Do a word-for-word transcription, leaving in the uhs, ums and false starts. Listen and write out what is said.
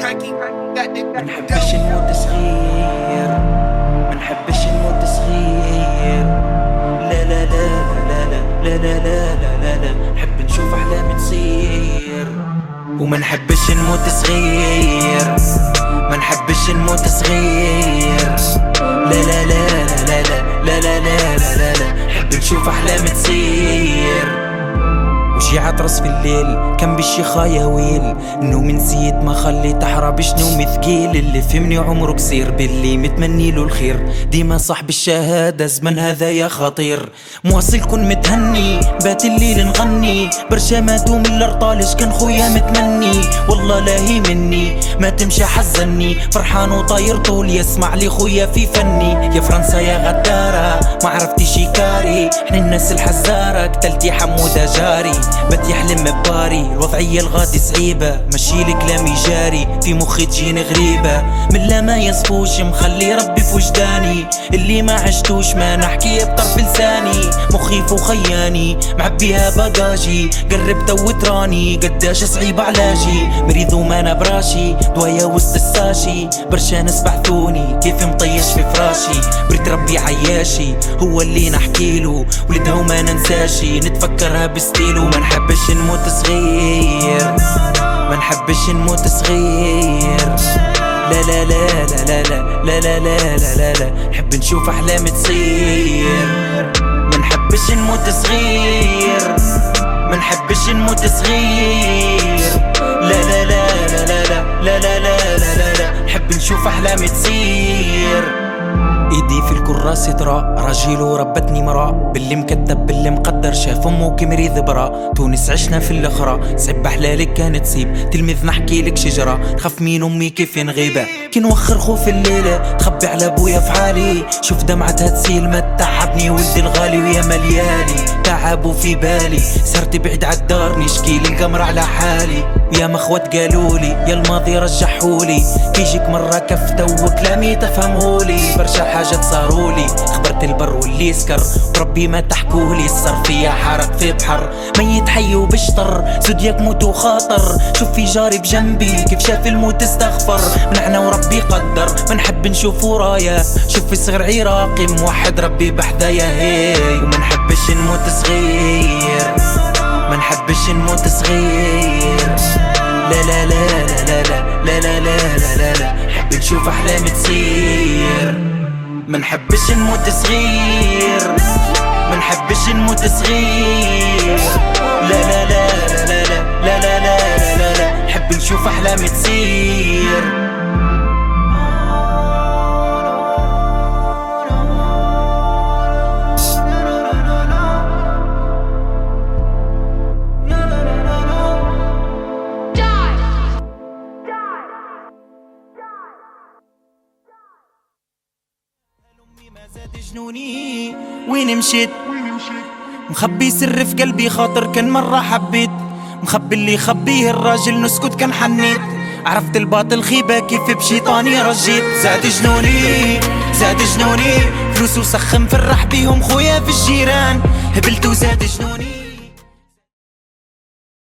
منحبش نموت صغير، منحبش نموت صغير. لا لا لا لا لا لا لا لا لا لا نحب نشوف أحلامي تصير. ومنحبش نموت صغير، منحبش نموت صغير. لا لا لا لا لا لا لا لا لا لا نحب نشوف أحلامي تصير. وشي عطرس في الليل كان بشي خايويل، نومي نسيت ما خليت احربش نومي ثقيل. اللي فهمني عمره قصير باللي متمني له الخير، ديما صاحب الشهادة زمن هذا يا خطير. مواصل كن متهني بات الليل نغني، برشا ماتوا من الارطالش كان خويا متمني. والله لاهي مني ما تمشي حزني، فرحان وطاير طول يسمع لي خويا في فني. يا فرنسا يا غدارة ما عرفتي شيكاري، احنا الناس الحزارة قتلتي حمودة جاري. بات يحلم بباري الوضعية الغادي صعيبة، ماشي لي كلامي جاري في مخي تجيني غريبة. من لا ما يصفوش مخلي ربي في وجداني، اللي ما عشتوش ما نحكي بطرف لساني. مخيف وخياني معبيها باجاجي، قربت وتراني قداش صعيب علاجي. مريض وما انا براشي دوايا وسط الساشي، برشا ناس بحثوني كيف مطيش في فراشي. بريت ربي عياشي هو اللي نحكيلو، ولدها وما ننساشي نتفكرها بستيلو. ما نحبش نموت صغير، ما نحبش نموت صغير. لا لا لا لا لا لا لا لا لا لا لا نحب نشوف أحلامي تصير. ما نحبش نموت صغير، ما نحبش نموت صغير. لا لا لا لا لا لا لا لا لا لا نحب نشوف أحلامي تصير. ايدي في الكراسة ترى راجل وربتني مرا، باللي مكتب باللي مقدر شاف امه كمريض برا. تونس عشنا في الاخرى صعب حلالك كانت تصيب، تلميذ نحكي لك شجرة نخاف من امي كيف نغيبة. كي نوخر خوف الليلة تخبي على بويا في حالي، شوف دمعتها تسيل ما تعبني ولدي الغالي. ويا مليالي تعبوا في بالي صرت بعيد عالدار نشكي للقمر على حالي. ويا مخوات قالولي يا الماضي رجحولي، كيجيك مرة كفتة وكلامي تفهمهولي. برشا حاجات صارولي خبرت البر واللي سكر، وربي ما تحكولي الصر فيا حرق في بحر. ميت حي وبشطر زودياك موت وخاطر، شوف في جاري بجنبي كيف شاف الموت استغفر. منحنا وربي قدر ما نحب نشوف ورايا، شوف في صغر عراقي موحد ربي بحذايا هي. وما نحبش نموت صغير، ما نحبش نموت صغير. لا لا لا لا لا لا لا لا لا لا لا نحب نشوف أحلامي تصير. ما نحبش نموت صغير، ما نحبش نموت صغير. لا لا لا لا لا لا لا لا لا نحب نشوف أحلامي تصير. ما زاد جنوني وين مشيت، مخبي سر في قلبي خاطر كان مرة حبيت. مخبي اللي يخبيه الراجل نسكت كان حنيت، عرفت الباطل خيبة كيف بشيطاني رجيت. زاد جنوني زاد جنوني فلوس وسخم فرح بيهم خويا في الجيران، هبلت وزاد جنوني.